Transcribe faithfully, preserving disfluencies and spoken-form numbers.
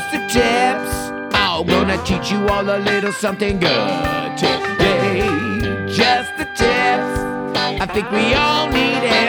just the tips. Oh, gonna teach you all a little something good today. Just the tips. I think we all need it.